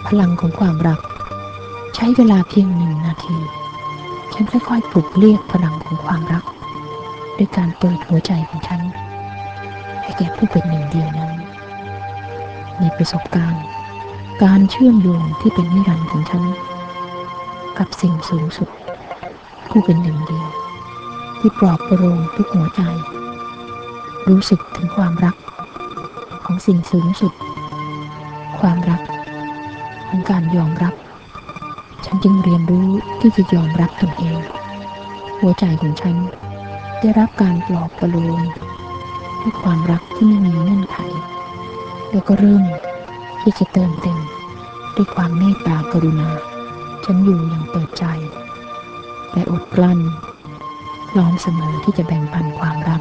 พลังของความรักใช้เวลาเพียง1 นาทีฉันค่อยๆปลุกเรียกพลังของความรักด้วยการเปิดหัวใจของฉันให้แก่ผู้เป็นหนึ่งเดียวนั้นมีประสบการณ์การเชื่อมโยงที่เป็นนิรันดร์ของฉันกับสิ่งสูงสุดผู้เป็นหนึ่งเดียวที่ปลอบประโลมทุกหัวใจรู้สึกถึงความรักของสิ่งสูงสุดความรักของการยอมรับฉันจึงเรียนรู้ที่จะยอมรับตนเองหัวใจของฉันได้รับการปลอบประโลมด้วยความรักที่ไม่มีเงื่อนไขแล้วก็เริ่มที่จะเติมเต็มด้วยความเมตตากรุณาฉันอยู่อย่างเปิดใจและอดกลั้นพร้อมเสมอที่จะแบ่งปันความรัก